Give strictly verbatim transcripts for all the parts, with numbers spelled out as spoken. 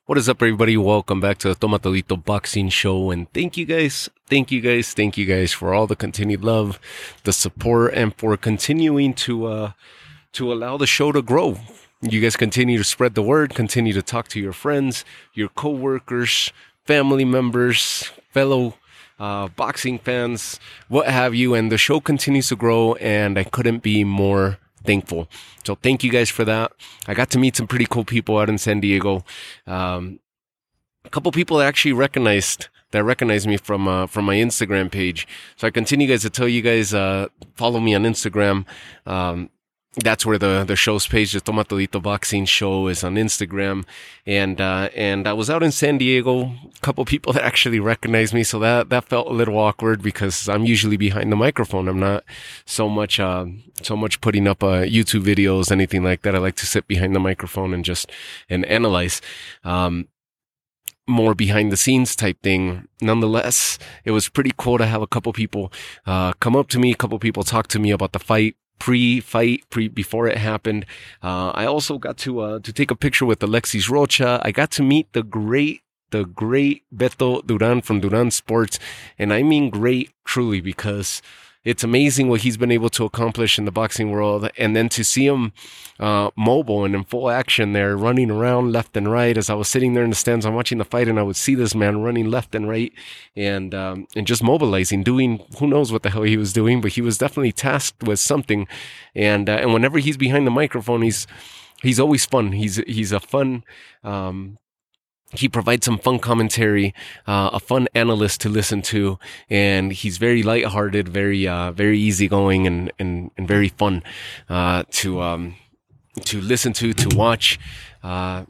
What is up, everybody? Welcome back to the Tomatodito Boxing Show. And thank you guys, thank you guys, thank you guys for all the continued love, the support, and for continuing to uh, to allow the show to grow. You guys continue to spread the word, continue to talk to your friends, your coworkers, family members, fellow uh, boxing fans, what have you. And the show continues to grow, and I couldn't be more thankful. So thank you guys for that. I got to meet some pretty cool people out in San Diego. Um, a couple people that actually recognized that recognized me from uh, from my Instagram page. So I continue guys to tell you guys uh, follow me on Instagram. Um, That's where the, the show's page, the Tomatodito Boxing Show, is on Instagram. And, uh, and I was out in San Diego, a couple people that actually recognized me. So that, that felt a little awkward because I'm usually behind the microphone. I'm not so much, uh, so much putting up, uh, YouTube videos, anything like that. I like to sit behind the microphone and just, and analyze, um, more behind the scenes type thing. Nonetheless, it was pretty cool to have a couple people, uh, come up to me, a couple people talk to me about the fight. Pre-fight, pre before it happened. Uh, I also got to uh, to take a picture with Alexis Rocha. I got to meet the great, the great Beto Duran from Duran Sports, and I mean great truly because it's amazing what he's been able to accomplish in the boxing world, and then to see him uh, mobile and in full action there, running around left and right. As I was sitting there in the stands, I'm watching the fight, and I would see this man running left and right, and um, and just mobilizing, doing who knows what the hell he was doing, but he was definitely tasked with something. And uh, and whenever he's behind the microphone, he's he's always fun. He's he's a fun. Um, He provides some fun commentary, uh, a fun analyst to listen to, and he's very lighthearted, very, uh, very easygoing, and, and, and very fun, uh, to, um, to listen to, to watch. Uh,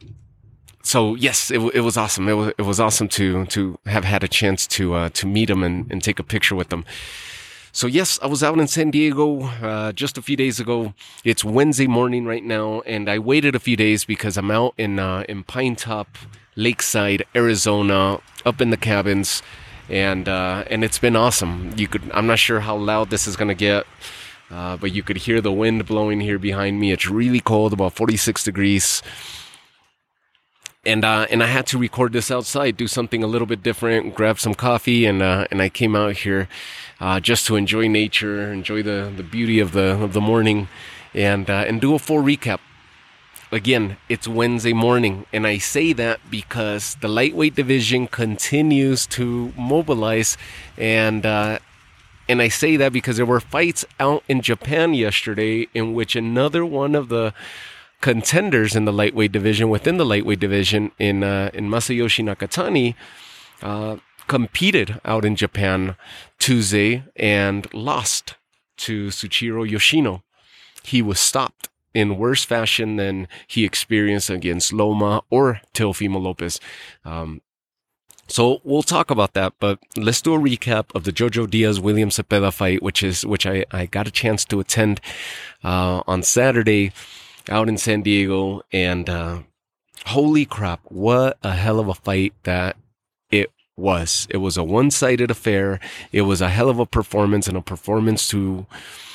so yes, it, it was awesome. It was, it was awesome to, to have had a chance to, uh, to meet him and, and take a picture with him. So yes, I was out in San Diego uh, just a few days ago. It's Wednesday morning right now, and I waited a few days because I'm out in uh, in Pine Top, Lakeside, Arizona, up in the cabins, and uh, and it's been awesome. You could I'm not sure how loud this is gonna get, uh, but you could hear the wind blowing here behind me. It's really cold, about forty-six degrees. And uh, and I had to record this outside, do something a little bit different, grab some coffee, and uh, and I came out here uh, just to enjoy nature, enjoy the, the beauty of the of the morning, and uh, and do a full recap. Again, it's Wednesday morning, and I say that because the lightweight division continues to mobilize, and uh, and I say that because there were fights out in Japan yesterday in which another one of the contenders in the lightweight division, within the lightweight division, in uh, in Masayoshi Nakatani, uh, competed out in Japan Tuesday and lost to Tsuchiro Yoshino. He was stopped in worse fashion than he experienced against Loma or Teofimo Lopez. Um, so we'll talk about that, but let's do a recap of the Jojo Diaz William Cepeda fight, which is which I, I got a chance to attend uh, on Saturday out in San Diego, and uh, holy crap, what a hell of a fight that it was. It was a one-sided affair. It was a hell of a performance, and a performance to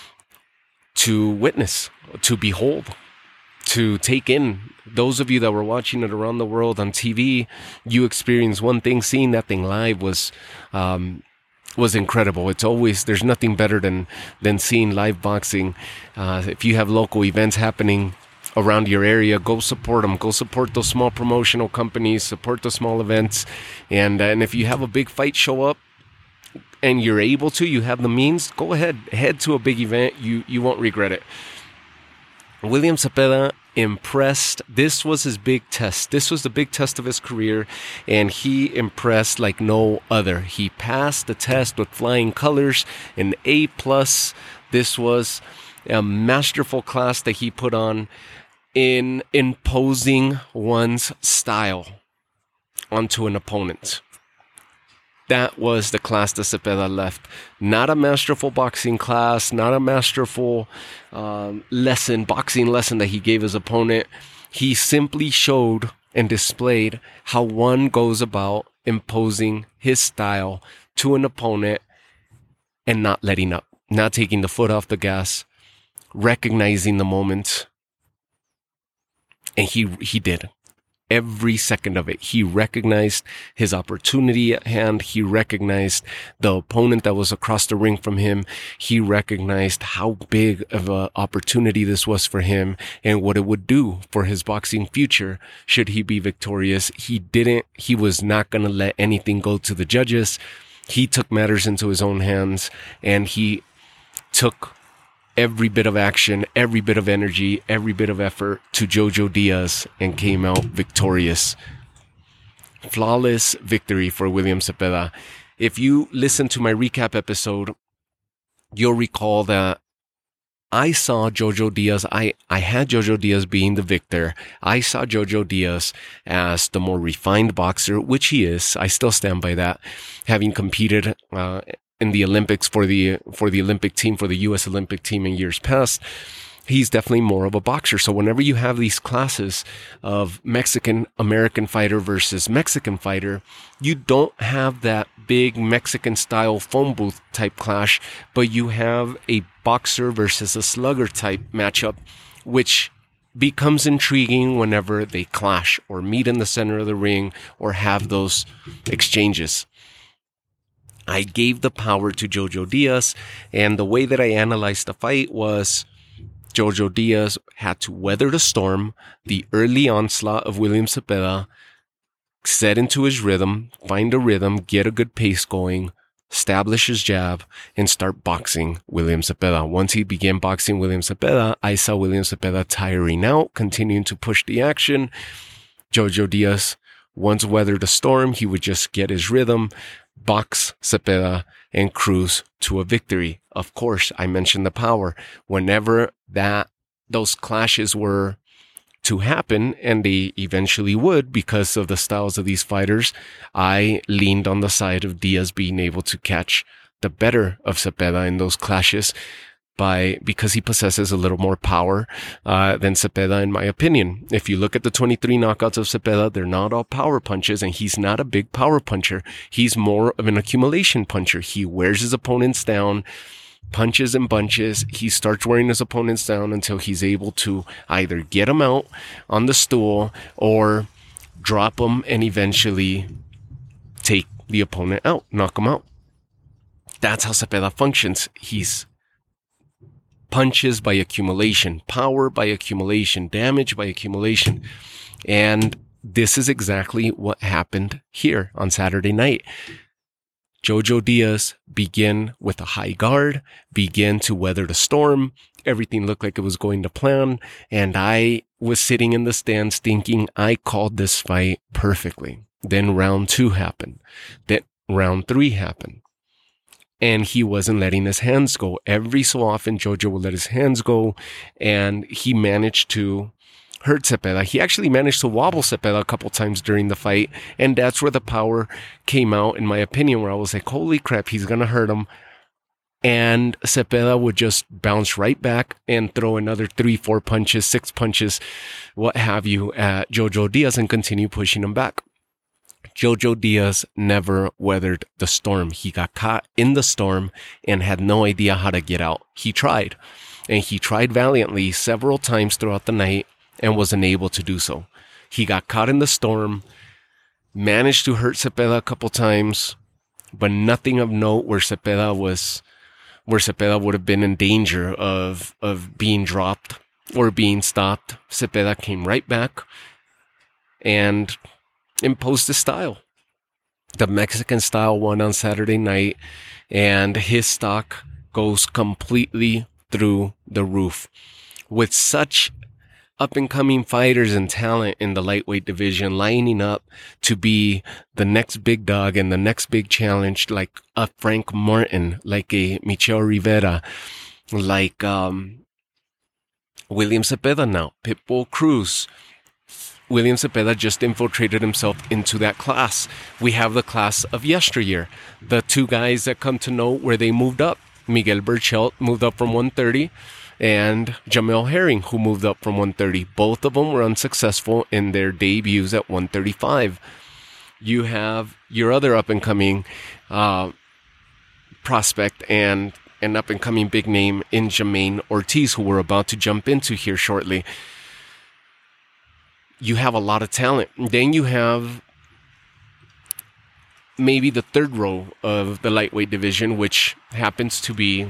to witness, to behold, to take in. Those of you that were watching it around the world on T V, you experienced one thing. Seeing that thing live was um, was incredible. It's always, there's nothing better than than seeing live boxing. Uh, if you have local events happening around your area, go support them. Go support those small promotional companies. Support the small events. And uh, and if you have a big fight show up and you're able to, you have the means, go ahead, head to a big event. You you won't regret it. William Cepeda impressed. This was his big test. This was the big test of his career, and he impressed like no other. He passed the test with flying colors, an A plus. This was a masterful class that he put on in imposing one's style onto an opponent. That was the class that Cepeda left. Not a masterful boxing class, not a masterful um, lesson, boxing lesson that he gave his opponent. He simply showed and displayed how one goes about imposing his style to an opponent and not letting up, not taking the foot off the gas, recognizing the moment. And he he did. every second of it. He recognized his opportunity at hand. He recognized the opponent that was across the ring from him. He recognized how big of an opportunity this was for him and what it would do for his boxing future should he be victorious. He didn't, he was not going to let anything go to the judges. He took matters into his own hands, and he took every bit of action, every bit of energy, every bit of effort to Jojo Diaz and came out victorious. Flawless victory for William Zepeda. If you listen to my recap episode, you'll recall that I saw Jojo Diaz, I, I had Jojo Diaz being the victor. I saw Jojo Diaz as the more refined boxer, which he is. I still stand by that, having competed uh, in the Olympics for the for the Olympic team, for the U S Olympic team in years past. He's definitely more of a boxer. So whenever you have these classes of Mexican American fighter versus Mexican fighter, you don't have that big Mexican style phone booth type clash, but you have a boxer versus a slugger type matchup, which becomes intriguing whenever they clash or meet in the center of the ring or have those exchanges. I gave the power to Jojo Diaz, and the way that I analyzed the fight was Jojo Diaz had to weather the storm, the early onslaught of William Zepeda, set into his rhythm, find a rhythm, get a good pace going, establish his jab, and start boxing William Zepeda. Once he began boxing William Zepeda, I saw William Zepeda tiring out, continuing to push the action. Jojo Diaz, once weathered the storm, he would just get his rhythm, box Zepeda, and cruise to a victory. Of course, I mentioned the power. Whenever that those clashes were to happen, and they eventually would because of the styles of these fighters, I leaned on the side of Diaz being able to catch the better of Zepeda in those clashes by because he possesses a little more power uh, than Zepeda, in my opinion. If you look at the twenty-three knockouts of Zepeda, they're not all power punches, and he's not a big power puncher. He's more of an accumulation puncher. He wears his opponents down, punches in bunches. He starts wearing his opponents down until he's able to either get them out on the stool or drop them and eventually take the opponent out, knock him out. That's how Zepeda functions. He's punches by accumulation, power by accumulation, damage by accumulation. And this is exactly what happened here on Saturday night. Jojo Diaz began with a high guard, began to weather the storm. Everything looked like it was going to plan. And I was sitting in the stands thinking I called this fight perfectly. Then round two happened. Then round three happened. And he wasn't letting his hands go. Every so often, Jojo would let his hands go, and he managed to hurt Zepeda. He actually managed to wobble Zepeda a couple times during the fight, and that's where the power came out, in my opinion, where I was like, holy crap, he's going to hurt him. And Zepeda would just bounce right back and throw another three, four punches, six punches, what have you, at Jojo Diaz and continue pushing him back. Jojo Diaz never weathered the storm. He got caught in the storm and had no idea how to get out. He tried, and he tried valiantly several times throughout the night and wasn't able to do so. He got caught in the storm, managed to hurt Zepeda a couple times, but nothing of note where Zepeda was, where Zepeda would have been in danger of, of being dropped or being stopped. Zepeda came right back and imposed his style. The Mexican style won on Saturday night, and his stock goes completely through the roof. With such up-and-coming fighters and talent in the lightweight division lining up to be the next big dog and the next big challenge, like a Frank Martin, like a Michel Rivera, like um, William Zepeda now, Pitbull Cruz. William Zepeda just infiltrated himself into that class. We have the class of yesteryear. The two guys that come to know where they moved up. Miguel Berchelt moved up from one thirty, and Jamel Herring, who moved up from one thirty. Both of them were unsuccessful in their debuts at one thirty-five. You have your other up-and-coming uh, prospect and an up-and-coming big name in Jermaine Ortiz, who we're about to jump into here shortly. you have a lot of talent. Then you have maybe the third row of the lightweight division, which happens to be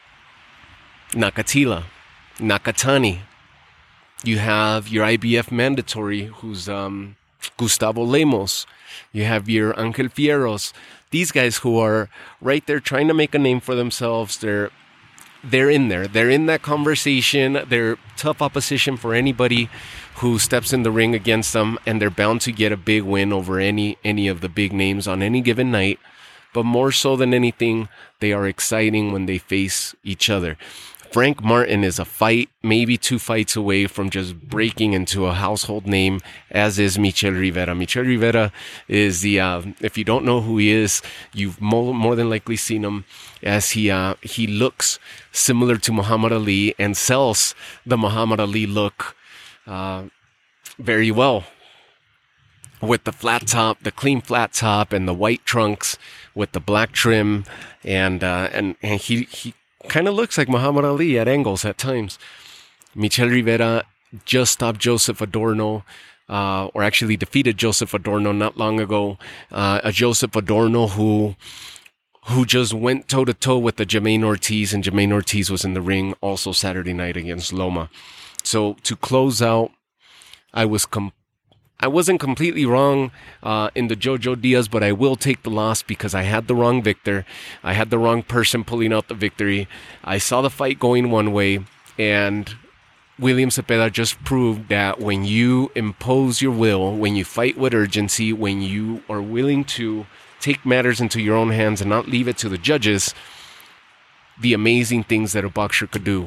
Nakatila, Nakatani. You have your I B F mandatory, who's um, Gustavo Lemos. You have your Angel Fierros. These guys who are right there trying to make a name for themselves. They're they're in there. They're in that conversation. They're tough opposition for anybody who steps in the ring against them, and they're bound to get a big win over any any of the big names on any given night. But more so than anything, they are exciting when they face each other. Frank Martin is a fight, maybe two fights away from just breaking into a household name, as is Michel Rivera. Michel Rivera is the, uh, if you don't know who he is, you've more, more than likely seen him, as he uh, he looks similar to Muhammad Ali and sells the Muhammad Ali look uh, very well. With the flat top, the clean flat top, and the white trunks with the black trim, and uh, and and he he. kind of looks like Muhammad Ali at angles at times. Michel Rivera just stopped Joseph Adorno, uh, or actually defeated Joseph Adorno not long ago. Uh, a Joseph Adorno who who just went toe-to-toe with the Jermaine Ortiz, and Jermaine Ortiz was in the ring also Saturday night against Loma. So to close out, I was com- I wasn't completely wrong uh, in the Jojo Diaz, but I will take the loss because I had the wrong victor. I had the wrong person pulling out the victory. I saw the fight going one way, and William Cepeda just proved that when you impose your will, when you fight with urgency, when you are willing to take matters into your own hands and not leave it to the judges, the amazing things that a boxer could do.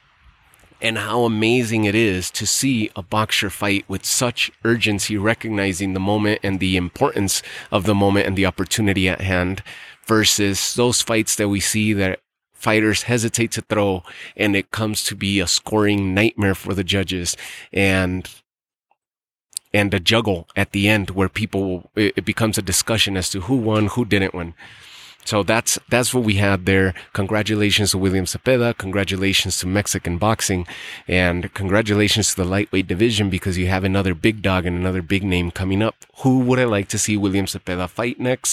And how amazing it is to see a boxer fight with such urgency, recognizing the moment and the importance of the moment and the opportunity at hand, versus those fights that we see that fighters hesitate to throw, and it comes to be a scoring nightmare for the judges, and and a juggle at the end where people, it becomes a discussion as to who won, who didn't win. So that's that's what we had there. Congratulations to William Cepeda. Congratulations to Mexican boxing. And congratulations to the lightweight division, because you have another big dog and another big name coming up. Who would I like to see William Cepeda fight next?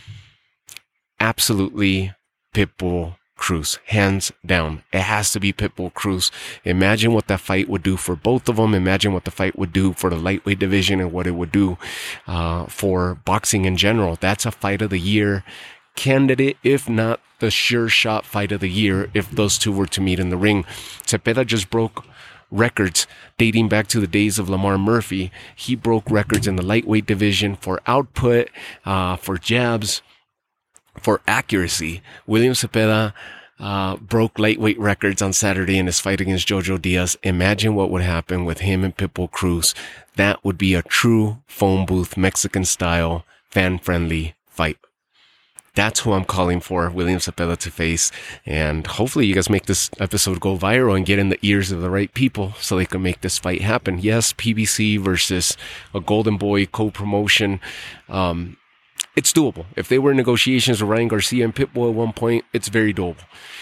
Absolutely Pitbull Cruz. Hands down. It has to be Pitbull Cruz. Imagine what that fight would do for both of them. Imagine what the fight would do for the lightweight division and what it would do uh, for boxing in general. That's a fight of the year candidate, if not the sure shot fight of the year, if those two were to meet in the ring. Cepeda just broke records dating back to the days of Lamar Murphy. He broke records in the lightweight division for output, uh, for jabs, for accuracy. William Cepeda uh, broke lightweight records on Saturday in his fight against Jojo Diaz. Imagine what would happen with him and Pitbull Cruz. That would be a true phone booth, Mexican style, fan friendly fight. That's who I'm calling for, William Cepeda to face. And hopefully you guys make this episode go viral and get in the ears of the right people so they can make this fight happen. Yes, P B C versus a Golden Boy co-promotion. Um, it's doable. If they were in negotiations with Ryan Garcia and Pitbull at one point, it's very doable.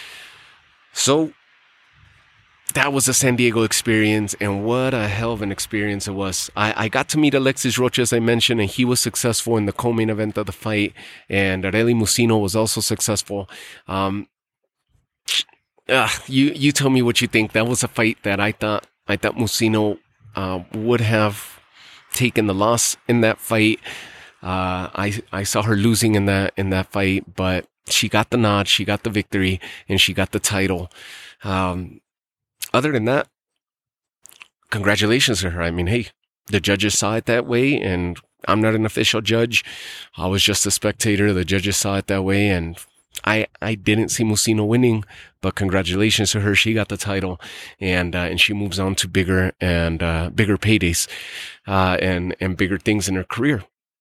So that was the San Diego experience, and what a hell of an experience it was. I, I got to meet Alexis Rocha, as I mentioned, and he was successful in the co-main event of the fight, and Areli Musino was also successful. Um, uh, you you tell me what you think. That was a fight that I thought I thought Musino uh, would have taken the loss in that fight. Uh, I I saw her losing in that in that fight, but she got the nod, she got the victory, and she got the title. Um, Other than that, congratulations to her. I mean, hey, the judges saw it that way, and I'm not an official judge. I was just a spectator. The judges saw it that way, and I I didn't see Musino winning, but congratulations to her. She got the title, and uh, and she moves on to bigger and uh, bigger paydays uh, and and bigger things in her career.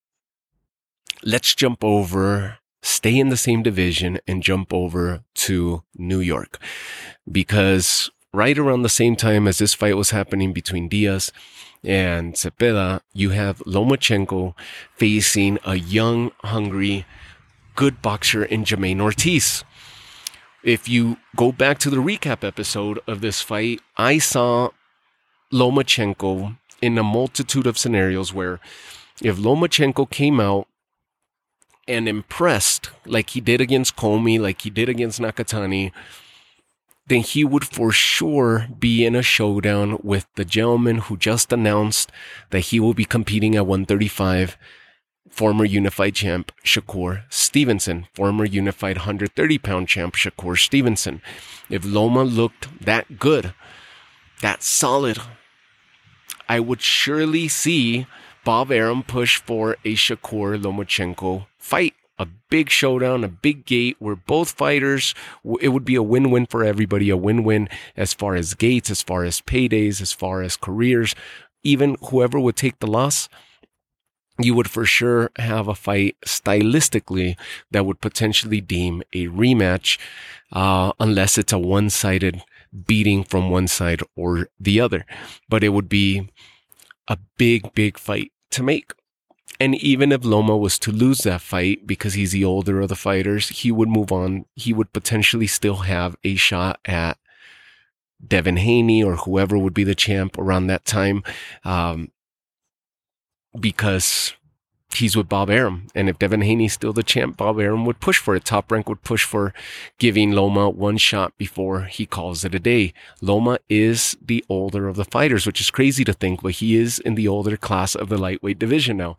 Let's jump over, stay in the same division, and jump over to New York, because right around the same time as this fight was happening between Diaz and Cepeda, you have Lomachenko facing a young, hungry, good boxer in Jermaine Ortiz. If you go back to the recap episode of this fight, I saw Lomachenko in a multitude of scenarios where if Lomachenko came out and impressed like he did against Comey, like he did against Nakatani, then he would for sure be in a showdown with the gentleman who just announced that he will be competing at one thirty-five, former unified champ Shakur Stevenson, former unified one thirty pound champ Shakur Stevenson. If Loma looked that good, that solid, I would surely see Bob Arum push for a Shakur Lomachenko fight. A big showdown, a big gate where both fighters, it would be a win-win for everybody, a win-win as far as gates, as far as paydays, as far as careers. Even whoever would take the loss, you would for sure have a fight stylistically that would potentially deem a rematch, uh, unless it's a one-sided beating from one side or the other. But it would be a big, big fight to make. And even if Loma was to lose that fight because he's the older of the fighters, he would move on. He would potentially still have a shot at Devin Haney or whoever would be the champ around that time, um, because he's with Bob Arum. And if Devin Haney's still the champ, Bob Arum would push for it. Top Rank would push for giving Loma one shot before he calls it a day. Loma is the older of the fighters, which is crazy to think, but he is in the older class of the lightweight division now.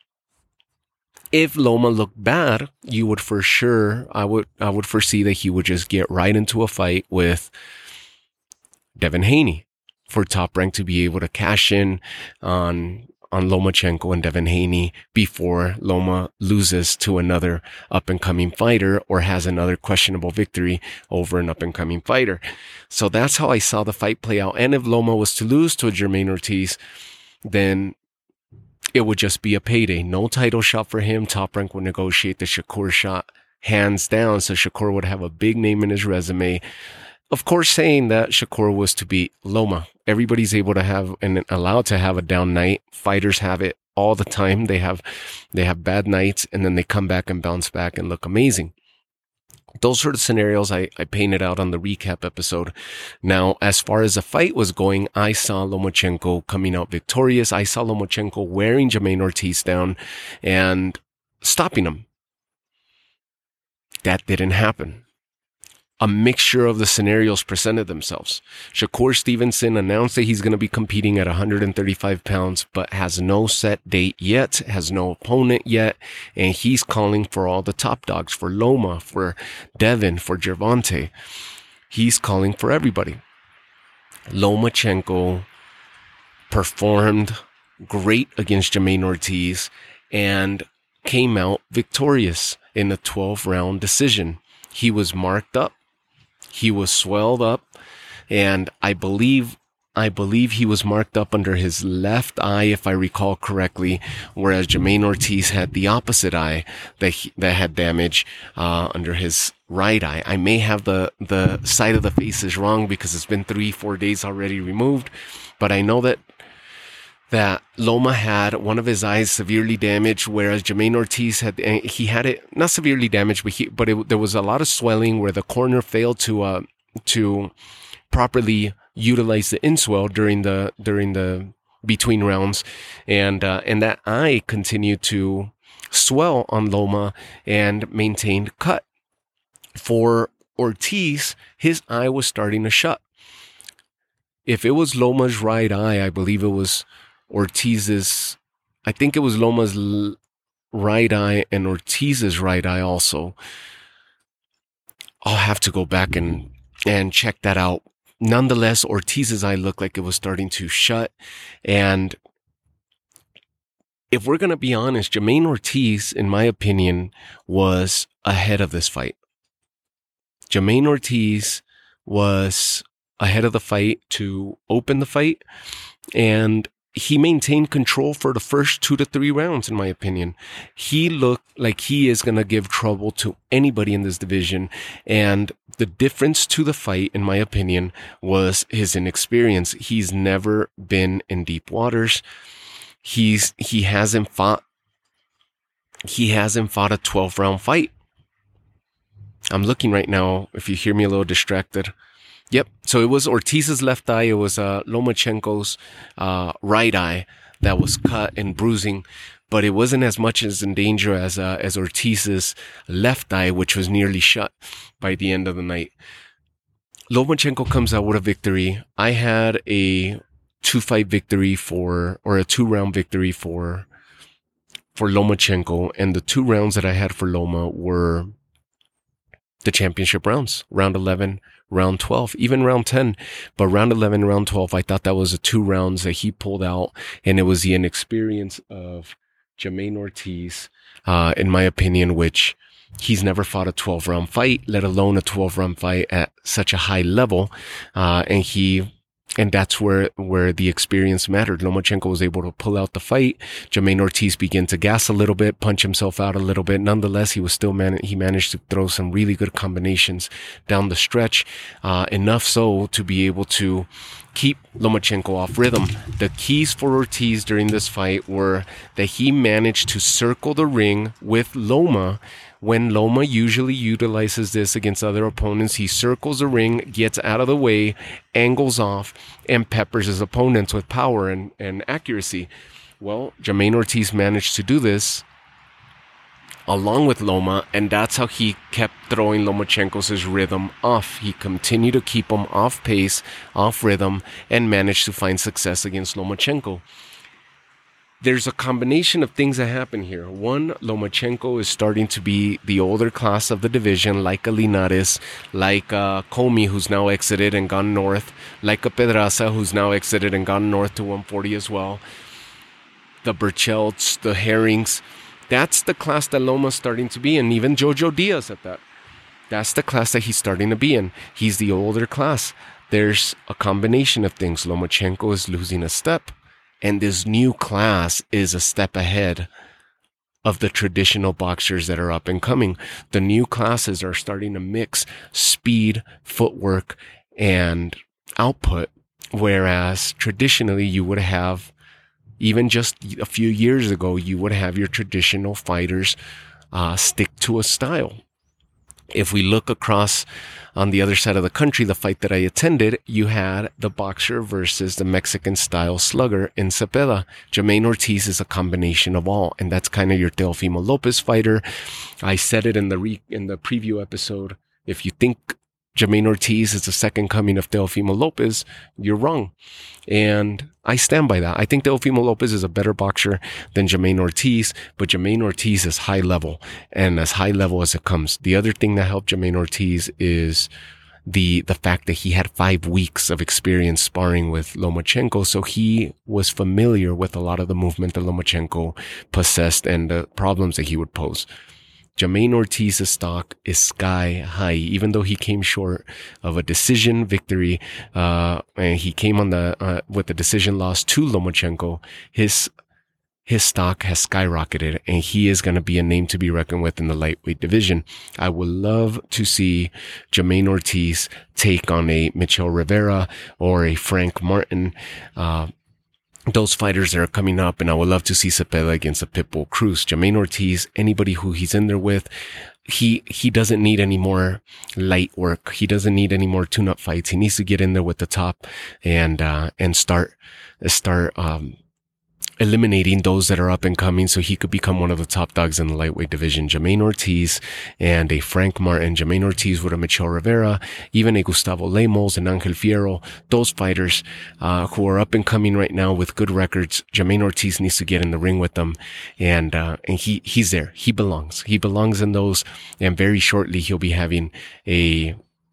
If Loma looked bad, you would for sure, I would, I would foresee that he would just get right into a fight with Devin Haney for Top Rank to be able to cash in on on Lomachenko and Devin Haney before Loma loses to another up-and-coming fighter or has another questionable victory over an up-and-coming fighter. So that's how I saw the fight play out. And if Loma was to lose to a Jermaine Ortiz, then it would just be a payday. No title shot for him. Top Rank would negotiate the Shakur shot hands down, so Shakur would have a big name in his resume. Of course, saying that Shakur was to beat Loma. Everybody's able to have and allowed to have a down night. Fighters have it all the time. They have, they have bad nights and then they come back and bounce back and look amazing. Those sort of scenarios I, I painted out on the recap episode. Now, as far as the fight was going, I saw Lomachenko coming out victorious. I saw Lomachenko wearing Jermaine Ortiz down and stopping him. That didn't happen. A mixture of the scenarios presented themselves. Shakur Stevenson announced that he's going to be competing at one thirty-five pounds, but has no set date yet, has no opponent yet, and he's calling for all the top dogs, for Loma, for Devin, for Gervonta. He's calling for everybody. Lomachenko performed great against Jermaine Ortiz and came out victorious in a twelve round decision. He was marked up. He was swelled up, and I believe, I believe he was marked up under his left eye, if I recall correctly, whereas Jermaine Ortiz had the opposite eye that he, that had damage uh, under his right eye. I may have the the side of the faces wrong because it's been three, four days already removed, but I know that that Loma had one of his eyes severely damaged, whereas Jermaine Ortiz had, he had it not severely damaged, but he, but it, there was a lot of swelling where the corner failed to, uh, to properly utilize the inswell during the, during the between rounds. And, uh, and that eye continued to swell on Loma and maintained cut. For Ortiz, his eye was starting to shut. If it was Loma's right eye, I believe it was Ortiz's, I think it was Loma's l- right eye and Ortiz's right eye also. I'll have to go back and, and check that out. Nonetheless, Ortiz's eye looked like it was starting to shut. And if we're going to be honest, Jermaine Ortiz, in my opinion, was ahead of this fight. Jermaine Ortiz was ahead of the fight to open the fight, and he maintained control for the first two to three rounds, in my opinion. He looked like he is going to give trouble to anybody in this division. And the difference to the fight, in my opinion, was his inexperience. He's never been in deep waters. He's, he hasn't fought, he hasn't fought a twelve round fight. I'm looking right now. If you hear me a little distracted, Yep. So it was Ortiz's left eye. It was uh, Lomachenko's uh, right eye that was cut and bruising, but it wasn't as much as in danger as uh, as Ortiz's left eye, which was nearly shut by the end of the night. Lomachenko comes out with a victory. I had a two-fight victory for, or a two-round victory for, for Lomachenko, and the two rounds that I had for Loma were the championship rounds, round eleven, round twelve, even round ten, but round eleven, round twelve, I thought that was the two rounds that he pulled out, and it was the inexperience of Jamaine Ortiz, uh, in my opinion, which he's never fought a twelve round fight, let alone a twelve round fight at such a high level, uh, and he And that's where, where the experience mattered. Lomachenko was able to pull out the fight. Jamaine Ortiz began to gas a little bit, punch himself out a little bit. Nonetheless, he was still man, he managed to throw some really good combinations down the stretch, uh, enough so to be able to keep Lomachenko off rhythm. The keys for Ortiz during this fight were that he managed to circle the ring with Loma. When Loma usually utilizes this against other opponents, he circles the ring, gets out of the way, angles off, and peppers his opponents with power and, and accuracy. Well, Jamaine Ortiz managed to do this along with Loma, and that's how he kept throwing Lomachenko's rhythm off. He continued to keep him off pace, off rhythm, and managed to find success against Lomachenko. There's a combination of things that happen here. One, Lomachenko is starting to be the older class of the division, like a Linares, like a Comey, who's now exited and gone north, like a Pedraza, who's now exited and gone north to one forty as well. The Burchelts, the Herrings. That's the class that Loma's starting to be in, even Jojo Diaz at that. That's the class that he's starting to be in. He's the older class. There's a combination of things. Lomachenko is losing a step. And this new class is a step ahead of the traditional boxers that are up and coming. The new classes are starting to mix speed, footwork, and output, whereas traditionally you would have, even just a few years ago, you would have your traditional fighters uh, stick to a style. If we look across on the other side of the country, the fight that I attended, you had the boxer versus the Mexican-style slugger in Cepeda. Jamaine Ortiz is a combination of all, and that's kind of your Teofimo Lopez fighter. I said it in the re- in the preview episode. If you think Jamaine Ortiz is the second coming of Teofimo Lopez, you're wrong. And I stand by that. I think Teofimo Lopez is a better boxer than Jamaine Ortiz, but Jamaine Ortiz is high level, and as high level as it comes. The other thing that helped Jamaine Ortiz is the the fact that he had five weeks of experience sparring with Lomachenko, so he was familiar with a lot of the movement that Lomachenko possessed and the problems that he would pose. Jamaine Ortiz's stock is sky high, even though he came short of a decision victory, uh, and he came on the, uh, with a decision loss to Lomachenko. His, his stock has skyrocketed, and he is going to be a name to be reckoned with in the lightweight division. I would love to see Jamaine Ortiz take on a Michel Rivera or a Frank Martin, uh, those fighters that are coming up, and I would love to see Cepeda against a Pitbull Cruz. Jamaine Ortiz, anybody who he's in there with, he he doesn't need any more light work. He doesn't need any more tune-up fights. He needs to get in there with the top and uh and start start um eliminating those that are up and coming, so he could become one of the top dogs in the lightweight division. Jamaine Ortiz and a Frank Martin, Jamaine Ortiz with a Michel Rivera, even a Gustavo Lemos and Angel Fierro, those fighters uh, who are up and coming right now with good records. Jamaine Ortiz needs to get in the ring with them, and uh, and he he's there. He belongs. He belongs in those, and very shortly he'll be having a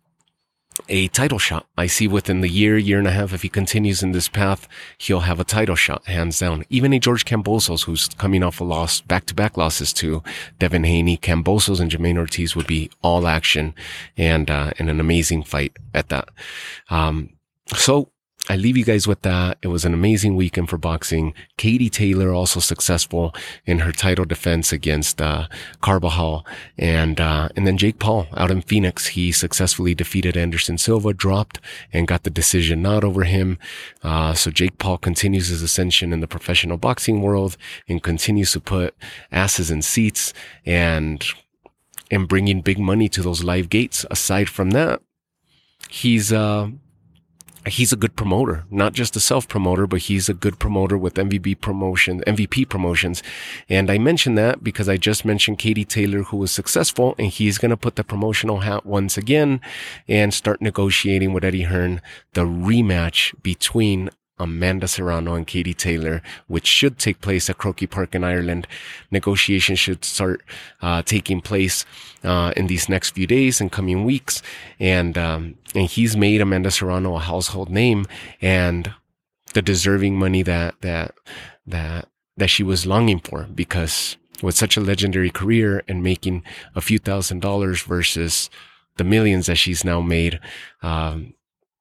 a title shot. I see within the year, year and a half, if he continues in this path, he'll have a title shot, hands down. Even a George Kambosos, who's coming off a loss, back-to-back losses to Devin Haney. Kambosos and Jamaine Ortiz would be all action and, uh, and an amazing fight at that. Um, so, I leave you guys with that. It was an amazing weekend for boxing. Katie Taylor also successful in her title defense against uh Carbajal, and uh and then Jake Paul out in Phoenix. He successfully defeated Anderson Silva, dropped and got the decision nod over him. Uh so Jake Paul continues his ascension in the professional boxing world and continues to put asses in seats and and bringing big money to those live gates. Aside from that, he's uh he's a good promoter, not just a self promoter, but he's a good promoter with M V B promotion, M V P promotions. And I mentioned that because I just mentioned Katie Taylor, who was successful, and he's going to put the promotional hat once again and start negotiating with Eddie Hearn the rematch between Amanda Serrano and Katie Taylor, which should take place at Croke Park in Ireland. Negotiations should start uh, taking place uh, in these next few days and coming weeks. And um, and he's made Amanda Serrano a household name and the deserving money that that that that she was longing for, because with such a legendary career and making a few thousand dollars versus the millions that she's now made, um,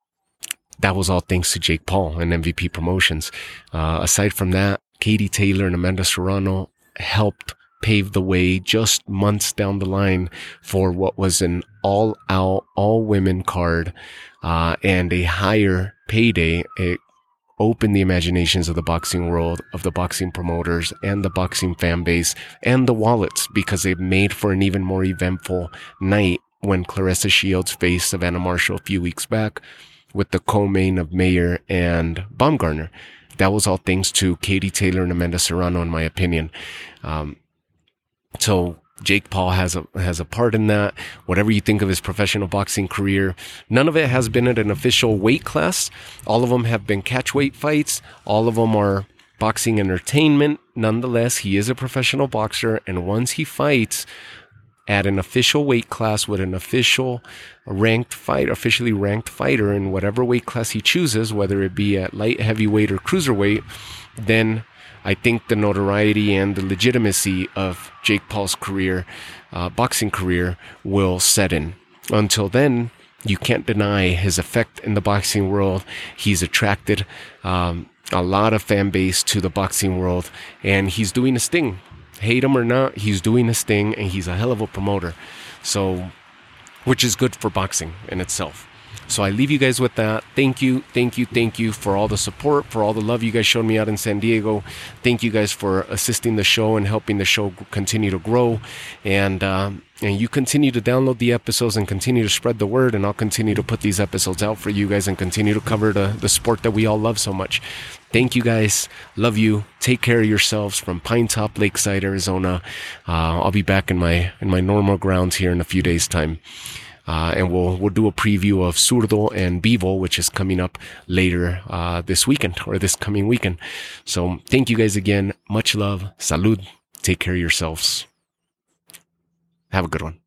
that was all thanks to Jake Paul and M V P Promotions. Uh, aside from that, Katie Taylor and Amanda Serrano helped pave the way just months down the line for what was an all-out, all-women card uh, and a higher payday. It opened the imaginations of the boxing world, of the boxing promoters and the boxing fan base and the wallets, because it made for an even more eventful night when Claressa Shields faced Savannah Marshall a few weeks back with the co-main of Mayer and Baumgartner. That was all thanks to Katie Taylor and Amanda Serrano, in my opinion. Um, so Jake Paul has a has a part in that. Whatever you think of his professional boxing career, none of it has been at an official weight class. All of them have been catchweight fights. All of them are boxing entertainment. Nonetheless, he is a professional boxer, and once he fights at an official weight class with an official ranked fight, officially ranked fighter in whatever weight class he chooses, whether it be at light heavyweight or cruiserweight, then I think the notoriety and the legitimacy of Jake Paul's career, uh, boxing career, will set in. Until then, you can't deny his effect in the boxing world. He's attracted um, a lot of fan base to the boxing world, and he's doing his thing. Hate him or not, he's doing his thing, and he's a hell of a promoter. So, which is good for boxing in itself. So I leave you guys with that. Thank you, thank you, thank you for all the support, for all the love you guys showed me out in San Diego. Thank you guys for assisting the show and helping the show continue to grow. And um, and you continue to download the episodes and continue to spread the word, and I'll continue to put these episodes out for you guys and continue to cover the, the sport that we all love so much. Thank you guys. Love you. Take care of yourselves from Pine Top, Lakeside, Arizona. Uh, I'll be back in my in my normal grounds here in a few days' time. Uh, and we'll we'll do a preview of Zurdo and Bivol, which is coming up later uh, this weekend or this coming weekend. So thank you guys again. Much love. Salud. Take care of yourselves. Have a good one.